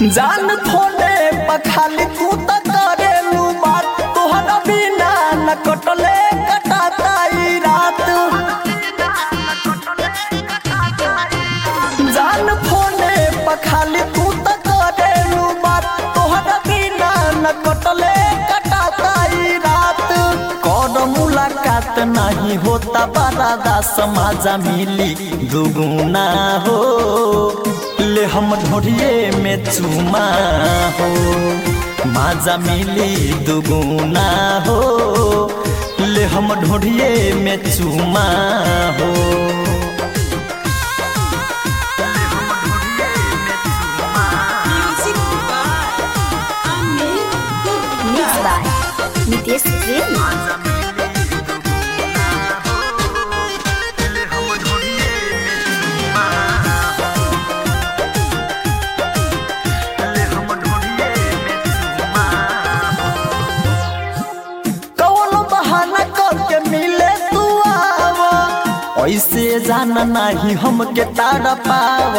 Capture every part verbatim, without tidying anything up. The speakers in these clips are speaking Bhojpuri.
जान थोड़े पखाली तू त करेलू बात तोहरा बिना न कटले कटाता ई रात। जान थोड़े पखाली तू त करेलू बात तोहरा बिना न कटले कटाता ई रात। कर मुलाकात नहीं होता बरादा समाजा मिली दुगुना हो ले हम ढोरिए में चुमा हो माजा मिली दुगुना हो ले हम ढोरिए में चुमा हो। Mixed by Nitesh Premi। ऐसे जान नहीं हमके ताड़ पाव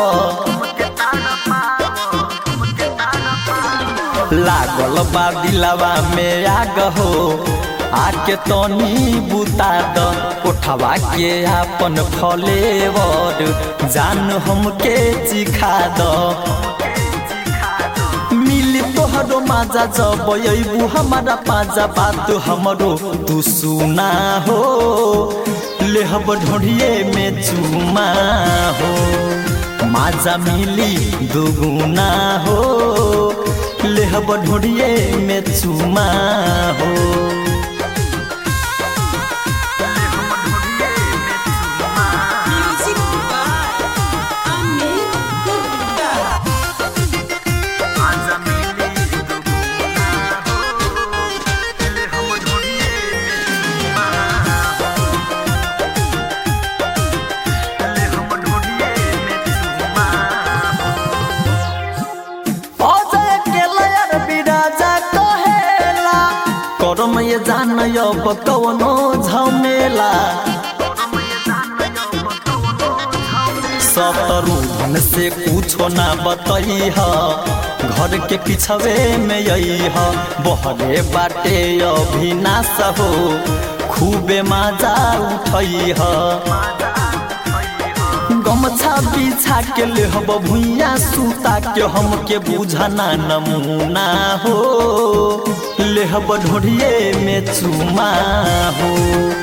लागल बा दिलवा में आग हो आके तनी बुता द उठवा के अपन फलेवर जान हमके चिखा द। मिली तोहरो माजा जब अबू हमारा पाजा बात हमरो तू सुना हो ले हम ढोरिए में चुमा हो माजा मिली दुगुना हो ले हम ढोरिए में चुमा हो। करम ये जान अब कवनो झमेला सतरू धन से कुछो ना बतई ह घर के पिछवे में यही ह बहरे बाटे अभिनाश हो खूबे माजा उठई ह। गमछा बिछा के ले हब भुइया सूता के हमके बुझना नमूना हो ले हब ढोरिए में चुमा हो।